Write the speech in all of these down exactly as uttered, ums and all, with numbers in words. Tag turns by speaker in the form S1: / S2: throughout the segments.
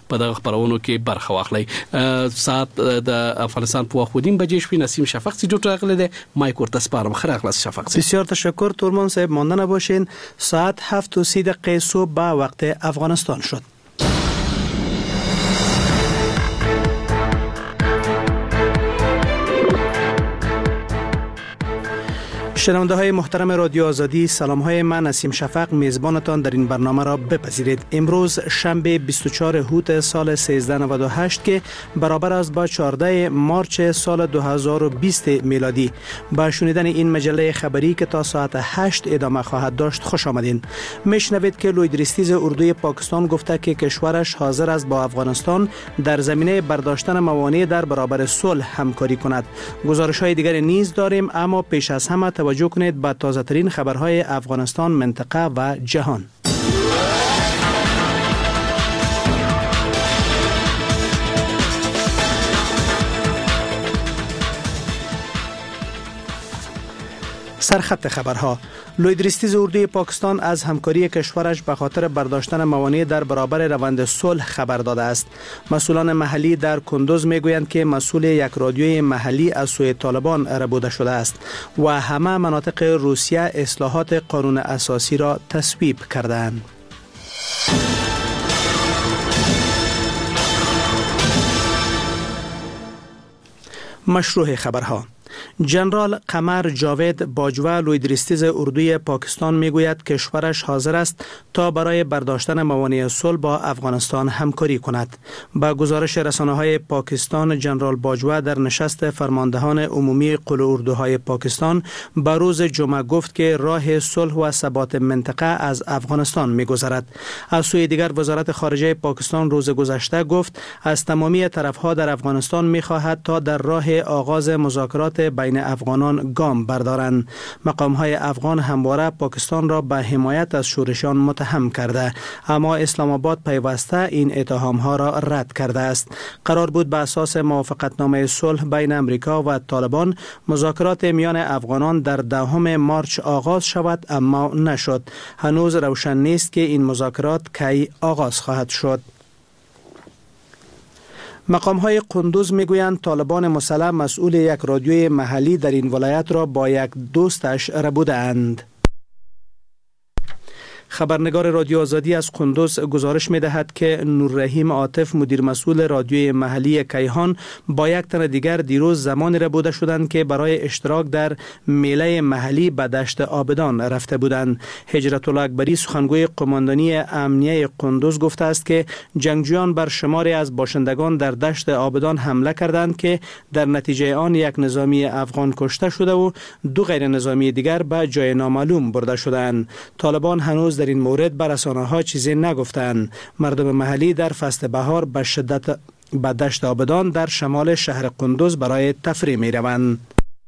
S1: په دغه خبرونو کې برخه واخلي. ساعت د افغانستان په وخت ودیم بجې شوي. نسیم شفق سی جوړ راغلی دی. مایک ورته سپارم. خیر اخلاص شفق سی.
S2: بسیار تشکر تورمان صاحب. مانده نباشین. ساعت هفت و سی دقیقه صبح به وقت افغانستان شد. شنونده های محترم رادیو آزادی، سلام های من نسیم شفق میزبانتان در این برنامه را بپذیرید. امروز شنبه بیست و چهارم هوت سال سیزده نود و هشت که برابر است با چهاردهم مارچ سال دو هزار و بیست میلادی. با شنیدن این مجله خبری که تا ساعت هشت ادامه خواهد داشت خوش آمدین. میشنوید که لویدریستیز اردوی پاکستان گفته که کشورش حاضر است با افغانستان در زمینه برداشتن موانع در برابر صلح همکاری کند. گزارش های دیگر نیز داریم، اما پیش از همه توجه کنید به تازه ترین خبرهای افغانستان، منطقه و جهان. سرخط خبرها. لویدریستیز اردوی پاکستان از همکاری کشورش به خاطر برداشتن موانع در برابر روند صلح خبر داده است. مسئولان محلی در کندوز میگویند که مسئول یک رادیوی محلی از سوی طالبان ربوده شده است و همه مناطق روسیه اصلاحات قانون اساسی را تصویب کردند. مشروع خبرها. جنرال قمر جاوید باجوه لویدریستیز اردوی پاکستان میگوید کشورش حاضر است تا برای برداشتن موانع صلح با افغانستان همکاری کند. با گزارش رسانه‌های پاکستان، جنرال باجوه در نشست فرماندهان عمومی قل اردوهای پاکستان به روز جمعه گفت که راه صلح و ثبات منطقه از افغانستان میگذرد. از سوی دیگر وزارت خارجه پاکستان روز گذشته گفت از تمامی طرفها در افغانستان میخواهد تا در راه آغاز مذاکرات بین افغانان گام بردارند. مقام‌های افغان همواره پاکستان را به حمایت از شورشیان متهم کرده، اما اسلام آباد پیوسته این اتهام‌ها را رد کرده است. قرار بود به اساس موافقتنامه صلح بین امریکا و طالبان مذاکرات میان افغانان در دهم مارچ آغاز شود، اما نشد. هنوز روشن نیست که این مذاکرات کی آغاز خواهد شد. مقام‌های کندوز میگویند طالبان مسلح مسئول یک رادیوی محلی در این ولایت را با یک دوستش ربوده‌اند. خبرنگار رادیو آزادی از کندوز گزارش می‌دهد که نوررحیم عاطف مدیر مسئول رادیوی محلی کیهان با یک تن دیگر دیروز زمانی ربوده شدند که برای اشتراک در میله محلی به دشت آبدان رفته بودند. هجرت الله اکبری سخنگوی قماندانی امنیه کندوز گفته است که جنگجویان بر شماری از باشندگان در دشت آبدان حمله کردند که در نتیجه آن یک نظامی افغان کشته شده و دو غیر نظامی دیگر به جای نامعلوم برده شدند. طالبان هنوز در این مورد بر رسانه‌ها چیزی نگفتند. مردم محلی در فصل بهار به شدت به دشت آبدان در شمال شهر کندوز برای تفریح می روند.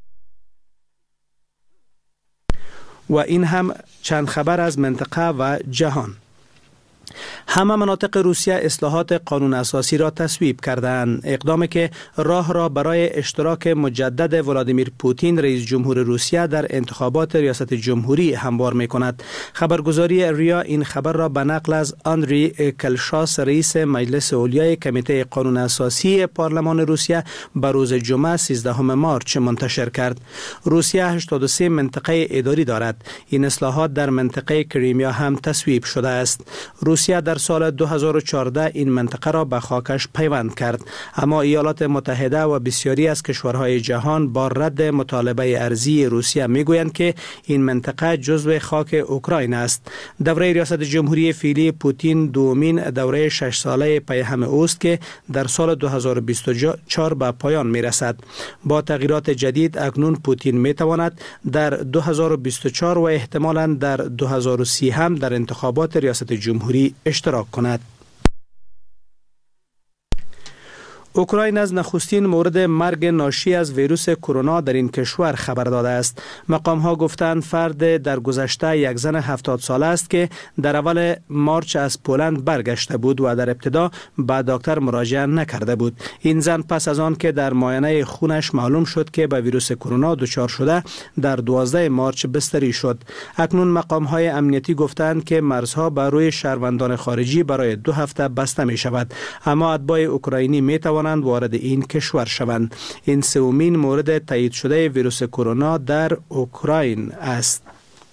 S2: و این هم چند خبر از منطقه و جهان. همه مناطق روسیه اصلاحات قانون اساسی را تصویب کردند، اقدامی که راه را برای اشتراک مجدد ولادیمیر پوتین رئیس جمهور روسیه در انتخابات ریاست جمهوری هموار می کند. خبرگزاری ریا این خبر را به نقل از آندری کلشاس رئیس مجلس علیای کمیته قانون اساسی پارلمان روسیه به روز جمعه سیزدهم مارچ منتشر کرد. روسیه هشتاد و سه منطقه اداری دارد. این اصلاحات در منطقه کریمیا هم تصویب شده است. روسیه در سال دو هزار و چهارده این منطقه را به خاکش پیوند کرد، اما ایالات متحده و بسیاری از کشورهای جهان با رد مطالبه ارضی روسیه میگویند که این منطقه جزو خاک اوکراین است. دوره ریاست جمهوری فعلی پوتین دومین دوره شش ساله پیهم اوست که در سال دو هزار و بیست و چهار به پایان میرسد. با تغییرات جدید اکنون پوتین میتواند در دو هزار و بیست و چهار و احتمالاً در دو هزار و سی هم در انتخابات ریاست جمهوری اشتراک کند. اوکراین از نخستین مورد مرگ ناشی از ویروس کرونا در این کشور خبر داده است. مقام ها گفتند فرد در گذشته یک زن هفتاد ساله است که در اول مارچ از پولند برگشته بود و در ابتدا به دکتر مراجعه نکرده بود. این زن پس از آن که در معاینه خونش معلوم شد که به ویروس کرونا دچار شده در دوازده مارچ بستری شد. اکنون مقام های امنیتی گفتند که مرزها بر روی شهروندان خارجی برای دو هفته بسته می شود، اما اتباع اوکراینی می توانند وارد این کشور شوند. این سومین مورد تایید شده ویروس کرونا در اوکراین است.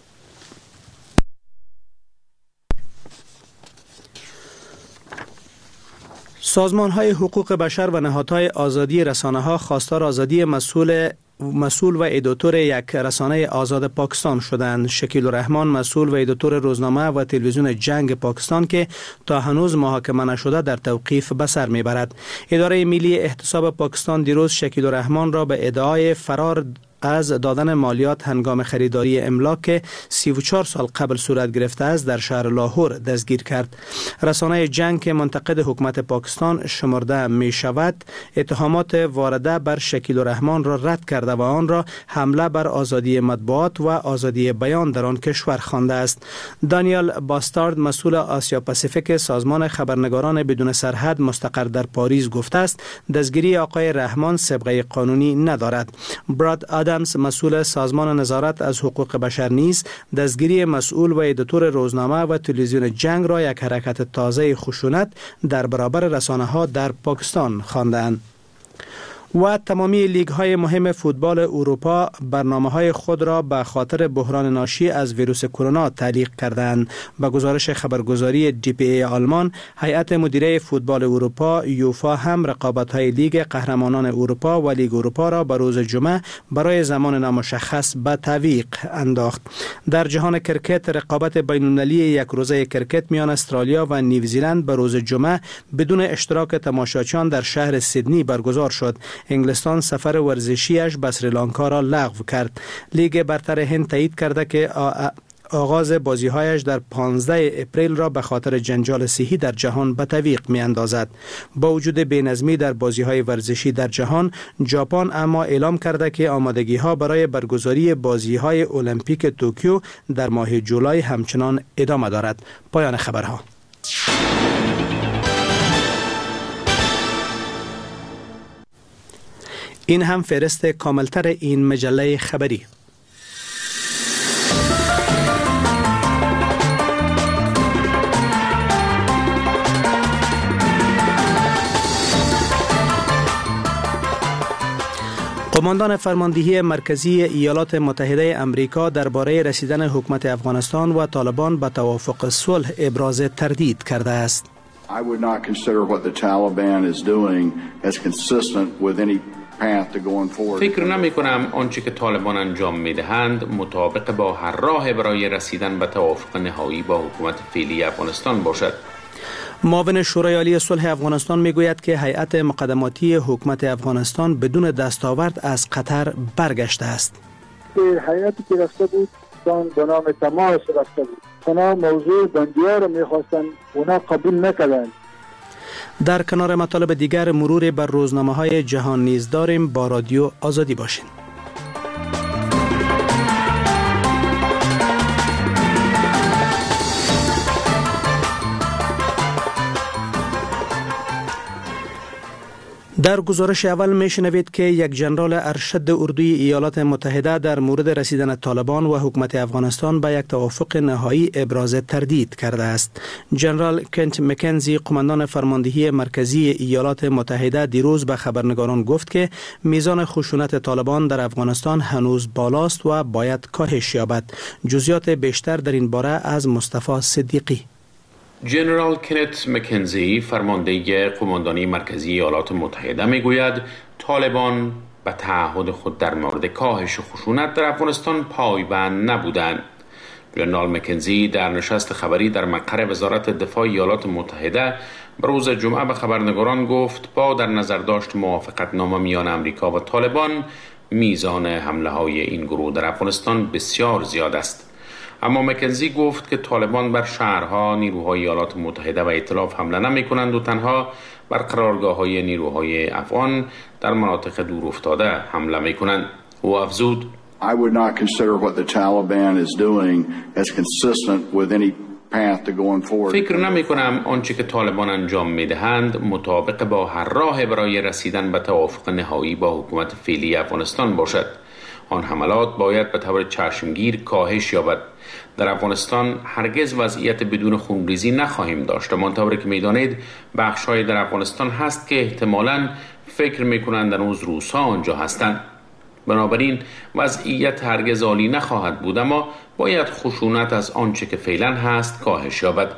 S2: سازمان های حقوق بشر و نهادهای آزادی رسانه ها خواستار آزادی مسئول مسئول و ادیتور یک رسانه آزاد پاکستان شدند. شکیل الرحمن، مسئول و ادیتور روزنامه و تلویزیون جنگ پاکستان که تا هنوز محاکمه نشده، در توقیف به سر میبرد. اداره ملی احتساب پاکستان دیروز شکیل الرحمن را به ادعای فرار از دادن مالیات هنگام خریداری املاک که سی و چهار سال قبل صورت گرفته است در شهر لاهور دستگیر کرد. رسانه جنگ که منتقد حکومت پاکستان شمرده می شود، اتهامات وارده بر شکیل الرحمن را رد کرده و آن را حمله بر آزادی مطبوعات و آزادی بیان در آن کشور خوانده است. دانیل باستارد، مسئول آسیا پاسیفیک سازمان خبرنگاران بدون سرحد مستقر در پاریس، گفته است دستگیری آقای رحمان سابقه قانونی ندارد. براد آدامز، مسئول سازمان نظارت از حقوق بشر، نیز دستگیری مسئول و ادیتور روزنامه و تلویزیون جنگ را یک حرکت تازه خشونت در برابر رسانه ها در پاکستان خواندند. و تمامی لیگ های مهم فوتبال اروپا برنامه های خود را به خاطر بحران ناشی از ویروس کرونا تعلیق کردند. با گزارش خبرگزاری دی پی ای آلمان، هیئت مدیره فوتبال اروپا یوفا هم رقابت های لیگ قهرمانان اروپا و لیگ اروپا را به روز جمعه برای زمان نامشخص به تعویق انداخت. در جهان کرکت، رقابت بین المللی یک روزه کرکت میان استرالیا و نیوزیلند به روز جمعه بدون اشتراک تماشاچیان در شهر سیدنی برگزار شد. انگلستان سفر ورزشیش به سریلانکا را لغو کرد. لیگ برتر هند تایید کرده که آغاز بازی‌هایش در پانزده اپریل را به خاطر جنجال صحی در جهان به تعویق می‌اندازد. با وجود بی‌نظمی در بازی‌های ورزشی در جهان، ژاپن اما اعلام کرده که آمادگی‌ها برای برگزاری بازی‌های المپیک توکیو در ماه جولای همچنان ادامه دارد. پایان خبرها. این هم فهرست کاملتر این مجله خبری. قماندان فرماندهی مرکزی ایالات متحده امریکا درباره رسیدن حکومت افغانستان و طالبان به توافق صلح ابراز تردید کرده است.
S3: I would not consider what the Taliban is doing as consistent with any
S4: فکر نمی کنم آنچه که طالبان انجام می دهند مطابق با هر راه برای رسیدن به توافق نهایی با حکومت فعلی افغانستان باشد.
S2: معاون شورای عالی صلح افغانستان می گوید که هیئت مقدماتی حکومت افغانستان بدون دستاورد از قطر برگشته است.
S5: هیئتی که رفته بود به نام تماس رفته بود. اونا موضوع بندی‌ها را می خواستن، اونا قبول نکردند.
S2: در کنار مطالب دیگر مرور بر روزنامه‌های جهان نیز داریم. با رادیو آزادی باشین. در گزارش اول میشنوید که یک ژنرال ارشد اردوی ایالات متحده در مورد رسیدن طالبان و حکومت افغانستان به یک توافق نهایی ابراز تردید کرده است. ژنرال کنت مکنزی، قماندان فرماندهی مرکزی ایالات متحده، دیروز به خبرنگاران گفت که میزان خشونت طالبان در افغانستان هنوز بالاست و باید کاهش یابد. جزئیات بیشتر در این باره از مصطفی صدیقی.
S4: جنرال کنت مکنزی، فرمانده قماندانی مرکزی ایالات متحده، میگوید طالبان به تعهد خود در مورد کاهش خشونت در افغانستان پایبند نبودند. جنرال مکنزی در نشست خبری در مقر وزارت دفاع ایالات متحده به روز جمعه به خبرنگاران گفت با در نظر داشت موافقتنامه میان امریکا و طالبان، میزان حمله های این گروه در افغانستان بسیار زیاد است. اما مکنزی گفت که طالبان بر شهرها، نیروهای ایالات متحده و ائتلاف حمله نمی کنند و تنها بر قرارگاه‌های نیروهای افغان در مناطق دور افتاده حمله می کنند. او افزود:
S3: I would not consider what the Taliban is doing as consistent with any path to going forward.
S4: فکر نمی کنم آنچه که طالبان انجام می دهند مطابق با هر راه برای رسیدن به توافق نهایی با حکومت فعلی افغانستان باشد. آن حملات باید به طور چشمگیر کاهش یابد. در افغانستان هرگز وضعیت بدون خونریزی نخواهیم داشت. همانطور که می‌دانید بخش‌های در افغانستان هست که احتمالاً فکر می‌کنند هنوز روس‌ها آنجا هستند. بنابراین وضعیت هرگز عالی نخواهد بود، اما باید خشونت از آنچه که فعلا هست کاهش یابد.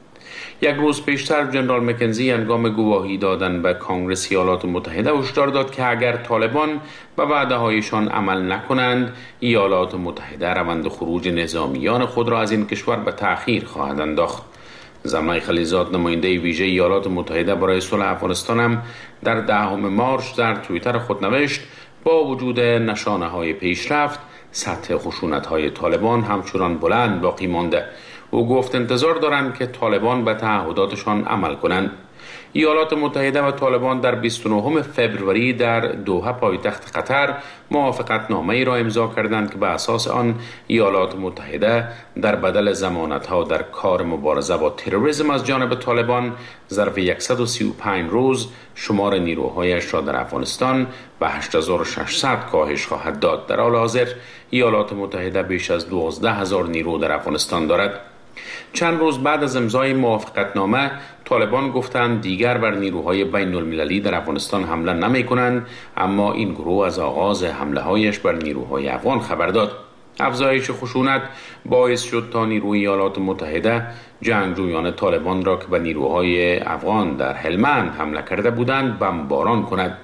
S4: یک روز پیشتر جنرال مکنزی هنگام گواهی دادن به کانگرس ایالات متحده هشدار داد که اگر طالبان به وعده هایشان عمل نکنند، ایالات متحده روند خروج نظامیان خود را از این کشور به تأخیر خواهد انداخت. زلمه خلیزاد، نماینده ویژه ایالات متحده برای صلح افغانستان، هم در دهم مارس در توییتر خود نوشت: با وجود نشانه های پیشرفت، سطح خشونت های طالبان همچنان بلند باقی مانده. او گفت انتظار دارند که طالبان به تعهداتشان عمل کنند. ایالات متحده و طالبان در بیست و نهم فوریه در دوحه پایتخت قطر موافقت نامه ای را امضا کردند که به اساس آن ایالات متحده در بدل ضمانت‌ها در کار مبارزه با تروریسم از جانب طالبان ظرف صد و سی و پنج روز شمار نیروهایش را در افغانستان به هشت هزار و ششصد کاهش خواهد داد. در حال حاضر ایالات متحده بیش از دوازده هزار نیرو در افغانستان دارد. چند روز بعد از امضای موافقتنامه، طالبان گفتند دیگر بر نیروهای بین المللی در افغانستان حمله نمی کنند، اما این گروه از آغاز حمله هایش بر نیروهای افغان خبر داد. افزایش خشونت باعث شد تا نیروی ایالات متحده جنگجویان طالبان را که به نیروهای افغان در هلمند حمله کرده بودند بمباران کند.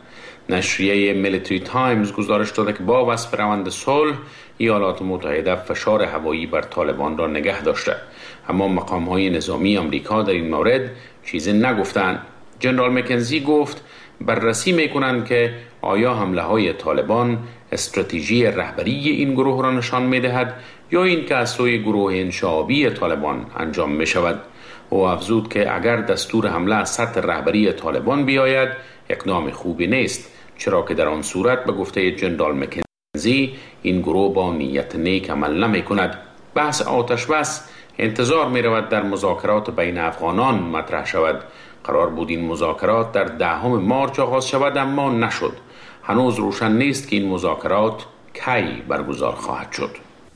S4: نشریه میلیتری تایمز گزارش داده که با وصف روند صلح، ایالات متحده فشار هوایی بر طالبان را نگه داشته، اما مقام‌های نظامی آمریکا در این مورد چیزی نگفتند. جنرال مکنزی گفت بررسی می‌کنند که آیا حمله‌های طالبان استراتژی رهبری این گروه را نشان می‌دهد یا این که از سوی گروه انشعابی طالبان انجام می‌شود. او افزود که اگر دستور حمله از سطح رهبری طالبان بیاید اقدام خوبی نیست، چرا که در آن صورت به گفته جنرال مکنزی این گروه با نیت نیک عمل نمی کند. بحث آتش بس انتظار می رود در مذاکرات بین افغانان مطرح شود. قرار بود این مذاکرات در دهم مارس آغاز شود، اما نشد. هنوز روشن نیست که این مذاکرات کی برگزار خواهد شد.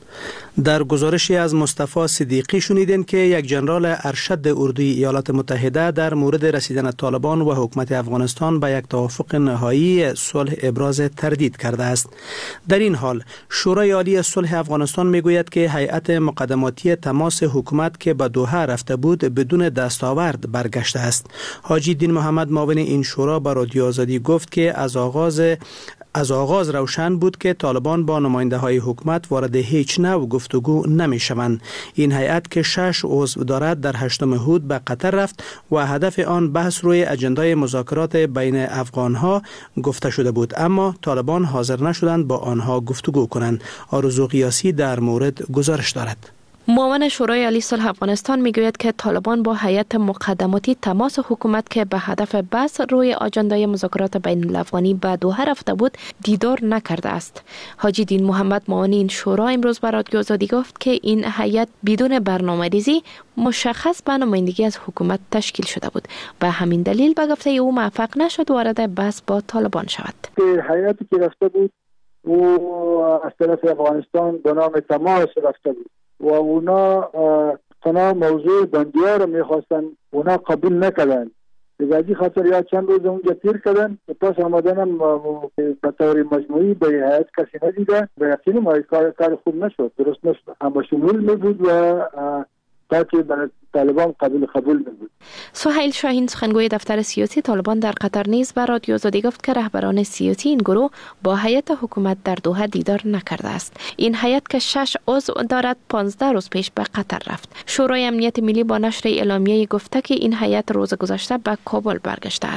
S2: در گزارشی از مصطفی صدیقی شنیدین که یک جنرال ارشد اردوی ایالات متحده در مورد رسیدن طالبان و حکومت افغانستان به یک توافق نهایی صلح ابراز تردید کرده است. در این حال شورای عالی صلح افغانستان میگوید که هیئت مقدماتی تماس حکومت که به دوحه رفته بود بدون دستاورد برگشته است. حاجی دین محمد معاون این شورا به رادیو آزادی گفت که از آغاز از آغاز روشن بود که طالبان با نماینده های حکومت وارد هیچ نوع گفتگو نمی شوند. این هیئت که شش عضو دارد در هشتم هود به قطر رفت و هدف آن بحث روی اجندای مذاکرات بین افغان ها گفته شده بود، اما طالبان حاضر نشدند با آنها گفتگو کنند. آرزو قیاسی در مورد گزارش دارد.
S6: معاون شورای عالی صلح افغانستان میگوید که طالبان با هیئت مقدماتی تماس حکومت که به هدف بحث روی آجندای مذاکرات بین الافغانی به دوحه رفته بود دیدار نکرده است. حاجی دین محمد معاون این شورا امروز به رادیو آزادی گفت که این هیئت بدون برنامه‌ریزی مشخص به نمایندگی از حکومت تشکیل شده بود. به همین دلیل به گفته او موفق نشد وارد بحث با طالبان شود.
S5: هیئتی که رفته بود و از طرف افغانستان به نام تماس رفته بود و اونا تنها موضوع بندی‌ها رو میخواستن، اونا قبول نکردن. دیگه خاطر یا چند روز اونجا تیر کردن و پس آمدن هم به طور مجموعی به هیئت کسی ندیده و یقینا ما کار کار خوب نشد، درست نشد، اما شمول میبود و تا که برای طالبان قبول قبول بود.
S6: سهیل شاهین سخنگوی دفتر سیاسی طالبان در قطر نیز به رادیو آزادی گفت که رهبران سیاسی این گروه با هیئت حکومت در دوحه دیدار نکرده است. این هیئت که شش عضو دارد پانزده روز پیش به قطر رفت. شورای امنیت ملی با نشر اعلامیه گفته که این هیئت روز گذشته به کابل برگشته است.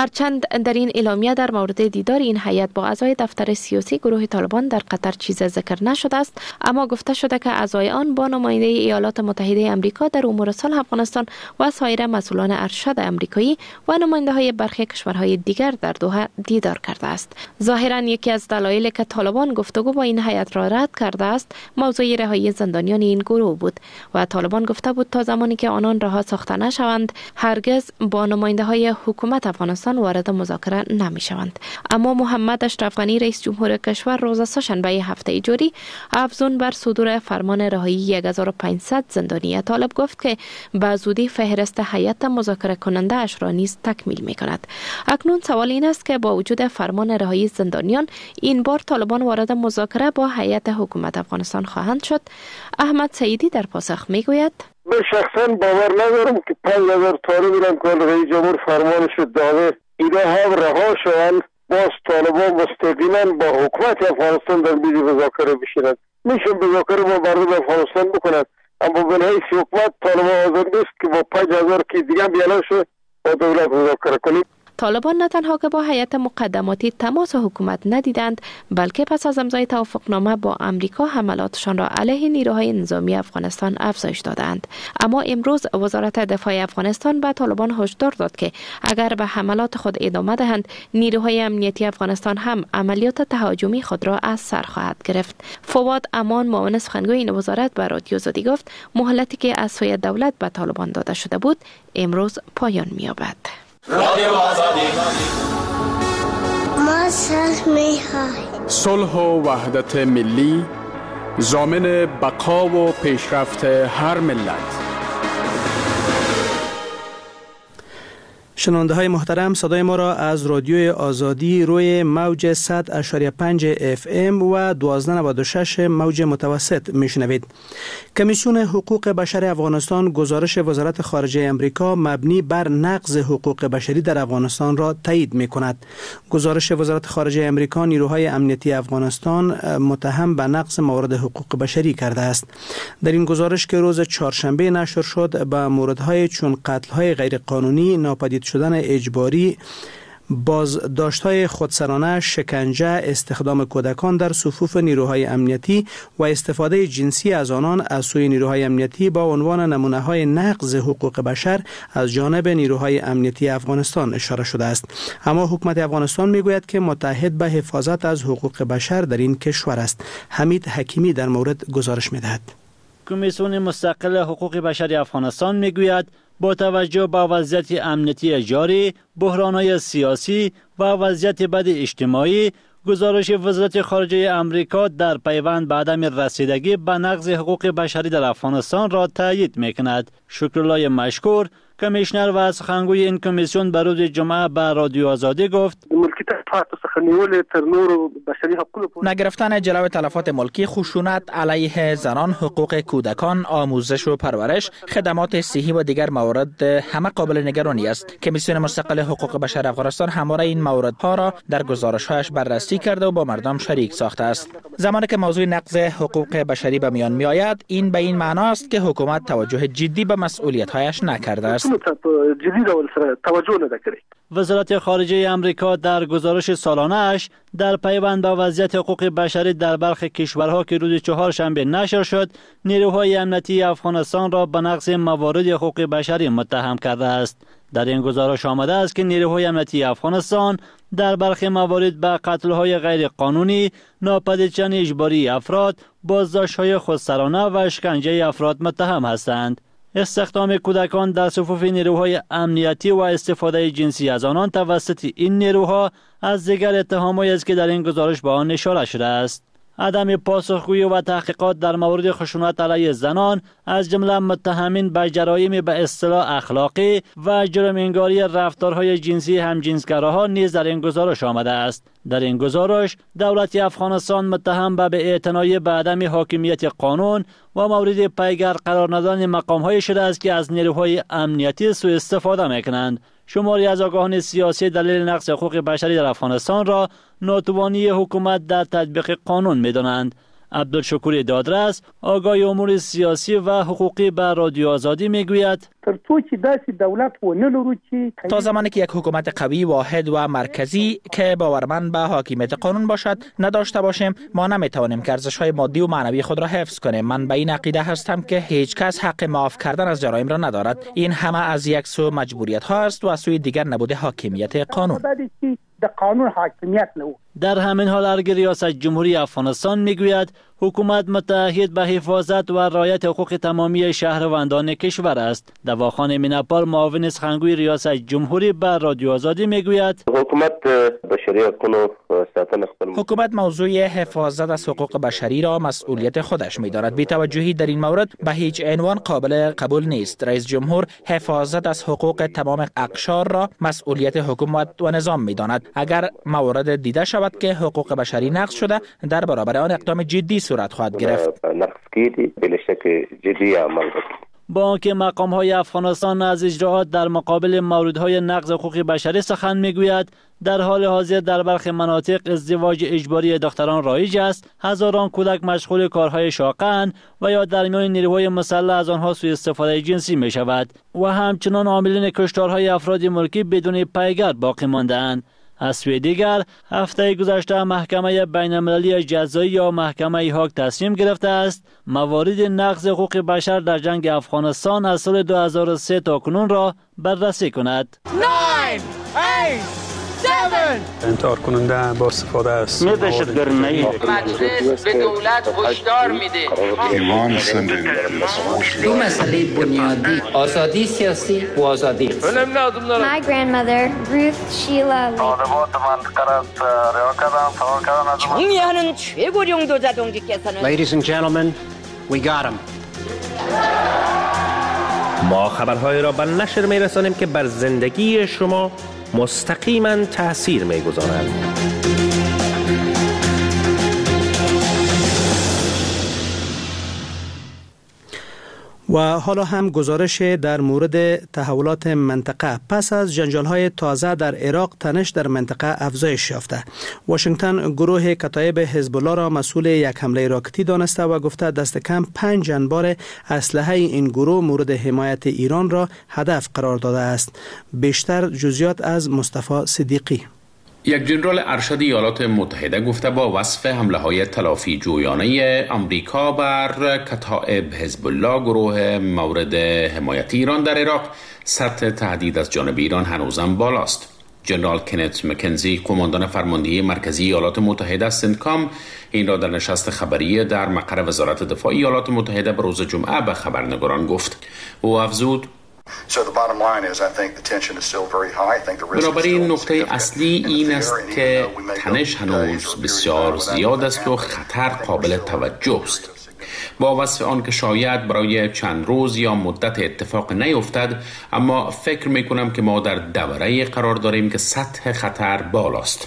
S6: هرچند در این اعلامیه در مورد دیدار این هیئت با اعضای دفتر سیاسی گروه طالبان در قطر چیز ذکر نشده است، اما گفته شده که اعضای آن با نماینده ایالات متحده آمریکا در امور صلح افغانستان و سایر مسئولان ارشد آمریکایی و نماینده های برخی کشورهای دیگر در دوحه دیدار کرده است. ظاهرا یکی از دلایل که طالبان گفتگو با این هیئت را رد کرده است موضوع رهایی زندانیان این گروه بود و طالبان گفته بود تا زمانی که آنان رها ساخته نشوند هرگز با نماینده های حکومت افغانستان وارد مذاکره نمی شوند. اما محمد اشرف غنی رئیس جمهور کشور روز سه‌شنبه هفته جاری افزون بر صدور فرمان رهایی هزار و پانصد زندانی طالب گفت که به زودی فهرست هیئت مذاکره کننده اش را نیز تکمیل می کند. اکنون سوال این است که با وجود فرمان رهایی زندانیان این بار طالبان وارد مذاکره با هیئت حکومت افغانستان خواهند شد. احمد سعیدی در پاسخ می گوید:
S7: من شخصا باور ندارم که پنج هزار طالب ایران که رئیس جمهور فرمانش داده اینا هم رها شوند باز طالبان مستقیما با حکومت افغانستان در میز مذاکره بشینند. میشه مذاکره با مردم افغانستان بکنند، اما به حیث حکومت طالبان حاضر نیست که با پنج هزار که دیگه بیان شه با دولت مذاکره کنیم.
S6: طالبان نه تنها که با هیئت مقدماتی تماس حکومت ندیدند، بلکه پس از امضای توافقنامه با امریکا حملاتشان را علیه نیروهای نظامی افغانستان افزایش دادند. اما امروز وزارت دفاع افغانستان به طالبان هشدار داد که اگر به حملات خود ادامه دهند، نیروهای امنیتی افغانستان هم عملیات تهاجمی خود را از سر خواهد گرفت. فواد امان معاون سخنگوی این وزارت به رادیو آزادی گفت مهلتی که از سوی دولت به طالبان داده شده بود امروز پایان می‌یابد.
S8: رادیو آزادی
S9: ما صلح می‌خواهیم.
S8: صلح و وحدت ملی ضامن بقا و پیشرفت هر ملت.
S2: شنونده های محترم، صدای ما را از رادیو آزادی روی موج صد و پنج اف ام و دوازده نود و شش موج متوسط میشنوید. کمیسیون حقوق بشر افغانستان گزارش وزارت خارجه امریکا مبنی بر نقض حقوق بشری در افغانستان را تایید می کند. گزارش وزارت خارجه امریکا نیروهای امنیتی افغانستان متهم به نقض موارد حقوق بشری کرده است. در این گزارش که روز چهارشنبه نشر شد به موردهای چون قتل‌های غیرقانونی، ناپدید شدن اجباری، بازداشت‌های خودسرانه، شکنجه، استخدام کودکان در صفوف نیروهای امنیتی و استفاده جنسی از آنان از سوی نیروهای امنیتی با عنوان نمونه‌های نقض حقوق بشر از جانب نیروهای امنیتی افغانستان اشاره شده است. اما حکومت افغانستان میگوید که متعهد به حفاظت از حقوق بشر در این کشور است. حمید حکیمی در مورد گزارش می‌دهد.
S10: کمیسیون مستقل حقوق بشر افغانستان میگوید با توجه به وضعیت امنیتی جاری، بحران‌های سیاسی و وضعیت بد اجتماعی، گزارش وزارت خارجه امریکا در پیوند به عدم رسیدگی به نقض حقوق بشری در افغانستان را تایید می‌کند. شکرالله مشکور، کمیشنر و سخنگوی این کمیسیون به روز جمعه به رادیو آزادی گفت
S11: نگرفتن جلوی تلفات ملکی، خشونت علیه زنان، حقوق کودکان، آموزش و پرورش، خدمات صحی و دیگر موارد همه قابل نگرانی است. کمیسیون مستقل حقوق بشر افغانستان همواره این موردها را در گزارش‌هایش بررسی کرده و با مردم شریک ساخته است. زمانی که موضوع نقض حقوق بشری به میان میآید، این به این معنا است که حکومت توجه جدی به مسئولیت‌هایش نکرده است.
S10: وزارت خارجه امریکا در گزارش سالانه‌اش در پیوند به وضعیت حقوق بشری در برخی کشورها که روز چهارشنبه نشر شد، نیروهای امنیتی افغانستان را به نقض موارد حقوق بشری متهم کرده است. در این گزارش آمده است که نیروهای امنیتی افغانستان در برخی موارد به قتل‌های غیر قانونی، ناپدید شدن اجباری افراد، بازداشت‌های خودسرانه و شکنجه افراد متهم هستند. استخدام کودکان در صفوف نیروهای امنیتی و استفاده جنسی از آنان توسط این نیروها از دیگر اتهامایی است که در این گزارش به آن اشاره شده است. عدم پاسخگویی و تحقیقات در مورد خشونت علیه زنان از جمله متهمین به جرایم به اصطلاح اخلاقی و جرم انگاری رفتارهای جنسی همجنسگراها نیز در این گزارش آمده است. در این گزارش دولت افغانستان متهم به بی‌اعتنایی به عدم حاکمیت قانون و مورد پیگر قرار ندادن مقام‌های شده است که از نیروهای امنیتی سوء استفاده می‌کنند. شماری از آگاهان سیاسی دلیل نقض حقوق بشری در افغانستان را ناتوانی حکومت در تطبیق قانون می‌دانند. عبدالشکور دادرس آگاه امور سیاسی و حقوقی به رادیو آزادی میگوید
S11: تا زمانی که یک حکومت قوی، واحد و مرکزی که باورمند به حاکمیت قانون باشد نداشته باشیم، ما نمیتوانیم که ارزش‌های مادی و معنوی خود را حفظ کنیم. من به این عقیده هستم که هیچ کس حق معاف کردن از جرایم را ندارد. این همه از یک سو مجبوریت ها است و از سوی دیگر نبوده حاکمیت قانون.
S10: در همین حال ارگ ریاست جمهوری افغانستان میگوید حکومت متعهد به حفاظت و رعایت حقوق تمامی شهروندان کشور است. دواخان میناپال معاون سخنگوی ریاست جمهوری به رادیو آزادی میگوید
S12: حکومت بشری حقوق ساتن خپل
S11: حکومت موضوع حفاظت از حقوق بشری را مسئولیت خودش می‌داند. بی‌توجهی در این مورد به هیچ عنوان قابل قبول نیست. رئیس جمهور حفاظت از حقوق تمام اقشار را مسئولیت حکومت و نظام می‌داند. اگر موارد دیده شود که حقوق بشری نقض شده، در برابر آن اقدام جدی صورت خواهد گرفت.
S10: با آنکه مقام‌های افغانستان از اجراءات در مقابل موردهای نقض حقوق بشری سخن میگوید، در حال حاضر در برخی مناطق ازدواج اجباری دختران رایج است، هزاران کودک مشغول کارهای شاقند و یا در میان نیروهای مسلح از آنها سوء استفاده جنسی می شود و همچنان عاملین کشتارهای افراد ملکی بدون پیگرد باقی مانده‌اند. از سوی دیگر هفته گذشته محکمه بین المللی جزایی یا محکمه هاگ تصمیم گرفته است موارد نقض حقوق بشر در جنگ افغانستان از سال دو هزار و سه تا کنون را بررسی کند.
S13: انتحار کننده با استفاده از
S14: دهشتگردی مجلس به دولت هشدار میده
S15: ایمان سندن
S14: دو مسئله بنیادی آزادی سیاسی و آزادی
S9: My grandmother Ruth Sheila
S14: 정리하는 최고령 도자동지께서는
S16: Ladies and gentlemen, we got him.
S17: ما خبرهای را به نشر میرسانیم که بر زندگی شما مستقیما تأثیر میگذارند.
S2: و حالا هم گزارش در مورد تحولات منطقه. پس از جنجال‌های تازه در عراق، تنش در منطقه افزایش یافته. واشنگتن گروه کتایب حزب الله را مسئول یک حمله راکتی دانسته و گفته دست کم پنج انبار اسلحه این گروه مورد حمایت ایران را هدف قرار داده است. بیشتر جزئیات از مصطفی صدیقی.
S4: یک جنرال ارشد ایالات متحده گفته با وصف حمله‌های تلافی جویانه آمریکا بر کتائب حزب الله گروه مورد حمایت ایران در عراق، سطح تهدید از جانب ایران هنوزم بالاست. جنرال کنت مکنزی، قماندان فرماندهی مرکزی ایالات متحده سنتکام، این را در نشست خبری در مقر وزارت دفاع ایالات متحده به روز جمعه به خبرنگاران گفت. او افزود: بنابراین نقطه اصلی این است که تنش هنوز بسیار زیاد است و خطر قابل توجه است. با وصف آن که شاید برای چند روز یا مدت اتفاق نیفتد، اما فکر می کنم که ما در دوره قرار داریم که سطح خطر بالاست.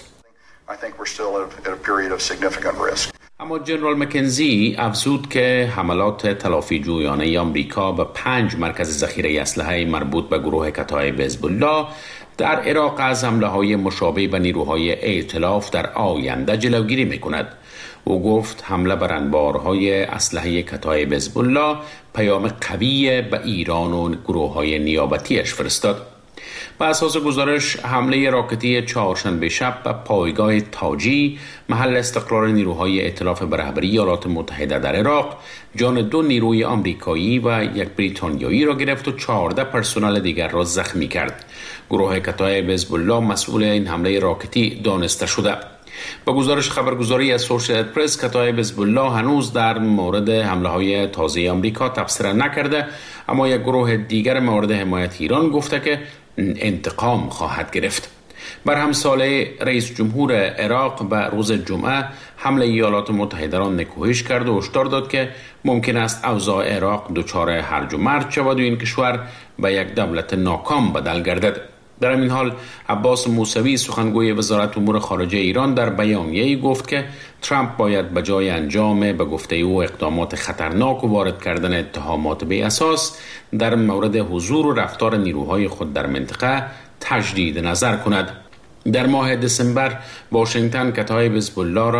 S4: اما جنرال مکنزی افزود که حملات تلافی جویانه آمریکا به پنج مرکز ذخیره اسلحه مربوط به گروه کتایب حزب الله در عراق از حمله‌های مشابه به نیروهای ائتلاف در آینده جلوگیری می‌کند. او گفت حمله بر انبارهای اسلحه کتایب حزب الله پیام قوی به ایران و گروه‌های نیابتیش فرستاد. بر اساس گزارش، حمله راکتی چهارشنبه شب به پایگاه تاجی، محل استقرار نیروهای ائتلاف به رهبری ایالات متحده در عراق، جان دو نیروی آمریکایی و یک بریتانیایی را گرفت و چهارده پرسنل دیگر را زخمی کرد. گروه کتایب حزب الله مسئول این حمله راکتی دانسته شده. با گزارش خبرگزاری از سوشیتد پرس، کتایب حزب الله هنوز در مورد حمله‌های تازه آمریکا تبصره نکرده، اما یک گروه دیگر مورد حمایت ایران گفته که انتقام خواهد گرفت. بر همساله رئیس جمهور عراق به روز جمعه حمله ایالات متحده را نکوهش کرد و هشدار داد که ممکن است اوضاع عراق دچار هرج و مرج شود و این کشور به یک دولت ناکام بدل گردد. در این حال عباس موسوی، سخنگوی وزارت امور خارجه ایران، در بیانیه‌ای گفت که ترامپ باید به جای انجام به گفته او اقدامات خطرناک و وارد کردن اتهامات بی اساس در مورد حضور و رفتار نیروهای خود در منطقه تجدید نظر کند. در ماه دسامبر واشنگتن کتایب حزب الله را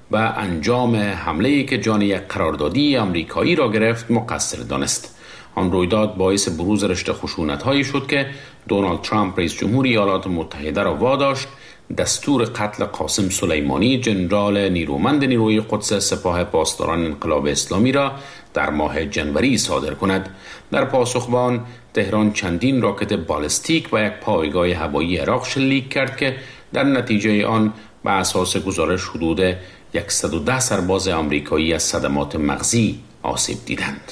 S4: و انجام حمله‌ای که جان یک قراردادی آمریکایی را گرفت مقصر دانست. آن رویداد باعث بروز رشته خشونت‌هایی شد که دونالد ترامپ رئیس جمهور ایالات متحده را واداشت دستور قتل قاسم سلیمانی ژنرال نیرومند نیروی قدس سپاه پاسداران انقلاب اسلامی را در ماه جنوری صادر کند. در پاسخ به آن تهران چندین راکت بالستیک و یک پایگاه هوایی عراق شلیک کرد که در نتیجه آن به اساس گزارش حدود صد و ده سرباز آمریکایی از صدمات مغزی آسیب دیدند.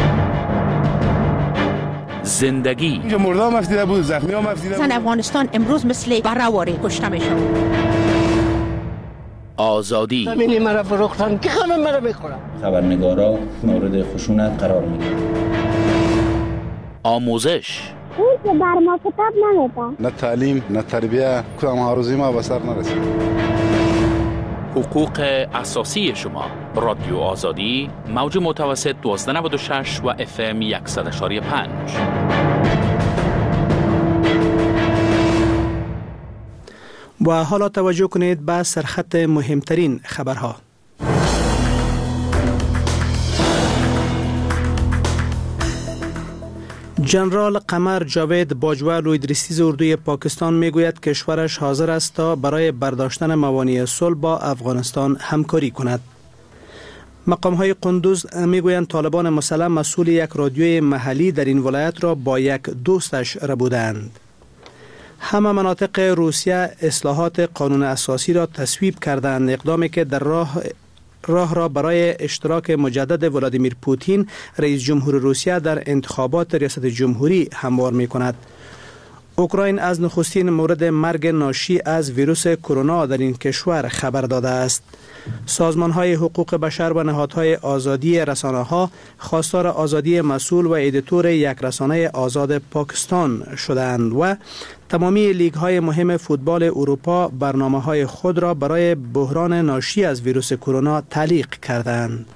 S15: زندگی
S18: اینجا مردم مفتیده بود، زخمی ها مفتیده بود.
S19: افغانستان امروز مثل براواری کشته میشن.
S15: آزادی
S20: زمینی مرا فروختن که خمه مرا میخورم.
S21: خبرنگارا مورد خشونت قرار میگیرن.
S15: آموزش
S22: اون که بر ما کتاب نمیده.
S18: نه تعلیم نه تربیه کدام آرزوی ما به سر نرسید.
S15: حقوق اساسی شما. رادیو آزادی موج متوسط دوازده نود و شش و اف ام صد و یک و پنج.
S2: و حالا توجه کنید به سرخط مهمترین خبرها. جنرال قمر جاوید باجوه ادریسی اردوی پاکستان میگوید کشورش حاضر است تا برای برداشتن موانع صلح با افغانستان همکاری کند. مقام‌های قندوز میگویند طالبان مسلح مسئول یک رادیوی محلی در این ولایت را با یک دوستش ربودند. همه مناطق روسیه اصلاحات قانون اساسی را تصویب کردند، اقدامی که در راه راه را برای اشتراک مجدد ولادیمیر پوتین رئیس جمهور روسیه در انتخابات ریاست جمهوری هموار می کند. اوکراین از نخستین مورد مرگ ناشی از ویروس کرونا در این کشور خبر داده است. سازمان‌های حقوق بشر و نهادهای آزادی رسانه‌ها خواستار آزادی مسئول و ادیتور یک رسانه آزاد پاکستان شدند و تمامی لیگ‌های مهم فوتبال اروپا برنامه‌های خود را برای بحران ناشی از ویروس کرونا تعلیق کردند.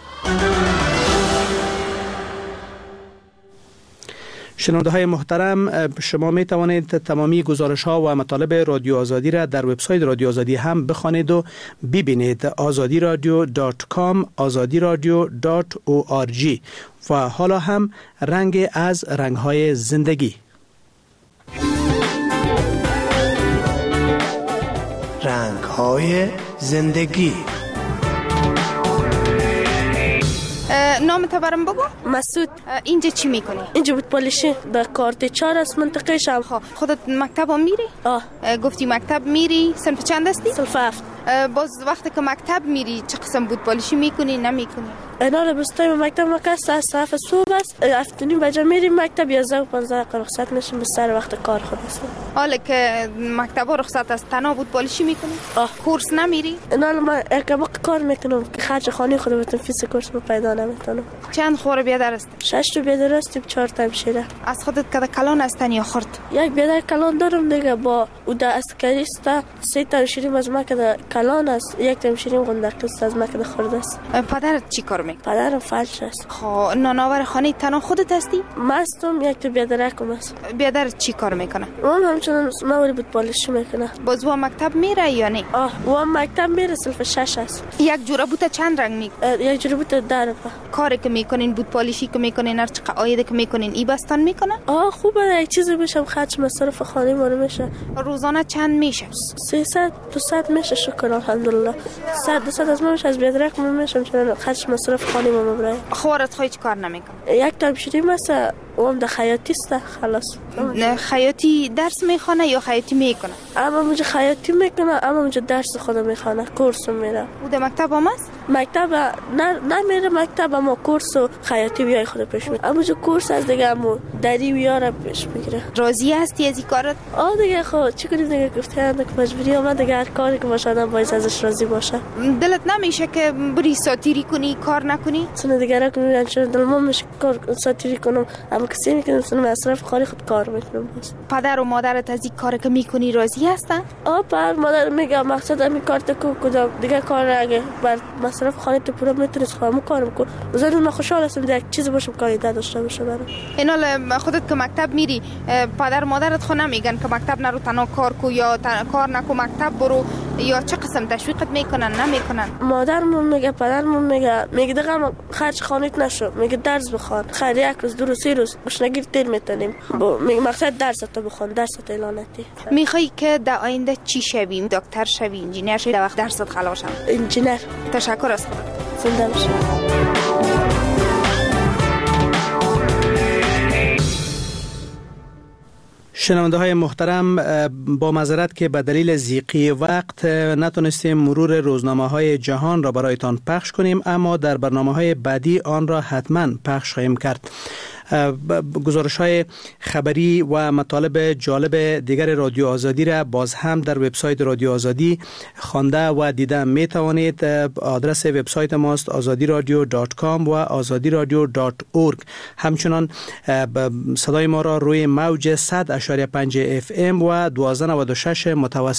S2: شنونده های محترم، شما می توانید تمامی گزارش ها و مطالب رادیو آزادی را در وبسایت رادیو آزادی هم بخوانید و ببینید. آزادی رادیو دات کام، آزادی رادیو دات او آر جی. و حالا هم رنگ از رنگ های زندگی.
S23: رنگ های زندگی.
S24: نام تو برام بگو.
S25: مسعود.
S24: اینجا چی میکنی؟
S25: اینجا بود پالیشی در کارت چهار است منطقه شم.
S24: خودت مکتب هم میری؟
S25: آه.
S24: گفتی مکتب میری، صنف چند هستی؟
S25: صنف هفت.
S24: باز وقتی که مکتب میری چه قسم بود پالیشی میکنی نمیکنی؟
S25: اینا لبستای مکتب مکست از صرف صبح است، افتونی بجا میریم مکتب یازده و پانزده رخصت میشیم به سر وقت کار خود است.
S24: حالا که مکتب رخصت است تنها بود پالیشی میکنی؟
S25: آه.
S24: کورس نمیری؟
S25: اینا من ارکبق کار میکنم که خرج خانه خود بتون فیس کورس رو پیدا نمیتونم.
S24: چند خور بیادر است؟
S25: شش تا بیادر است، چهار تا همشیره.
S24: از خودت کده کلان هستن یا خرد؟
S25: یک بیادر کلان دارم دیگه، با او ده اسکری است. سه تا همشیریم از ما کده کلان است، یک تا همشیریم گندق است از ما کده خرد است.
S24: پدرت چی کار میکنه؟
S25: پدرم فلج است.
S24: خب نانآور خانه تنها خودت هستی؟
S25: مستم، یک تا بیادرکم است.
S24: بیادرت چی کار میکنه؟
S25: اون همچنان موری بود پالیشی میکنه.
S24: باز او مکتب میره یا نه؟
S25: آه، او مکتب میره، صنف شش است.
S24: یک جوره بوته چند رنگ میکنه؟
S25: یک جوره بوته ده روپه.
S24: کاری که میکنین بود پالیشی که میکنین هر چقدر آیده که میکنین ای بستان میکنه؟
S25: آه خوبه، یک چیزی بشم خرج مصرف خانه ما میشه.
S24: روزانه چند میشه؟
S25: سیصد دوصد میشه شکر الحمدلله. صد دوصد از ما میشه، از بیادرک ما میشم چون خرج مصرف خانه ما مبره.
S24: خورت خواهی چی کار نمیکنه؟
S25: یک تا بشیری مثلا اون در خیاطی است خلاص.
S24: نه خیاطی درس میخونه یا خیاطی میکنه؟
S25: اما مجه خیاطی میکنه، اما مجه درس خودم میخونه، کورس میره.
S24: او در مکتب هم است؟
S25: مکتب نه نمیره مکتب، اما کورس و خیاطی بیای خود پیش میره. اما جو کورس از دیگه امو دری بیاره پیش میگیره.
S24: راضی هستی از این کارت؟
S25: آه دیگه خب چی کنیم دیگه، گفتن که مجبوری اومد دیگه، هر کاری که باشه آدم باید ازش راضی باشه.
S24: دلت نمیشه که بری ساتیری کنی کار نکنی؟
S25: سن دیگه را کنم چون دلم میشه کار ساتیری کنم، اما کسی میکنم سن مصرف خالی خود کار میکنم. بس
S24: پدر و مادرت از این کاری که میکنی راضی هستن؟
S25: آه پدر مادر میگه مقصد همین کار تو کدام دیگه کار اگه بر مصرف خانه تو پورا میتونی خودم کارم کنم. زن من خوشحال هستم دیگه چیزی باشم کاری داشته باشه برام.
S24: اینا خودت که مکتب میری پدر مادرت خو نمیگن که مکتب نرو تنها کار کو یا کار نکو مکتب برو یا چه قسم تشویقت میکنن نمیکنن؟
S25: مادرمون میگه، پدرمون میگه، میگه دیگه خرج خانیت نشو، میگه درس بخوان. خیر یک روز دو روز سه روز گشنگی تیر میتونیم. میگه مقصد درس تو بخوان، درس تو اعلانتی.
S24: میخوای که در آینده چی شویم؟ دکتر شوی، انجینیر شوی، در وقت درست خلاص شم؟
S25: انجینیر.
S24: تشکر از خودت.
S25: زنده باشی.
S2: شنونده های محترم، با معذرت که به دلیل ضیقی وقت نتونستیم مرور روزنامه های جهان را برایتان پخش کنیم، اما در برنامه های بعدی آن را حتما پخش خواهیم کرد. گزارش های خبری و مطالب جالب دیگر رادیو آزادی را باز هم در وبسایت رادیو آزادی خوانده و دیده می توانید. آدرس وبسایت ماست آزادی رادیو دات کام و آزادی رادیو دات اورگ. همچنان صدای ما را روی موج صد و پنج اف ام و دوازده و نود و شش متوسط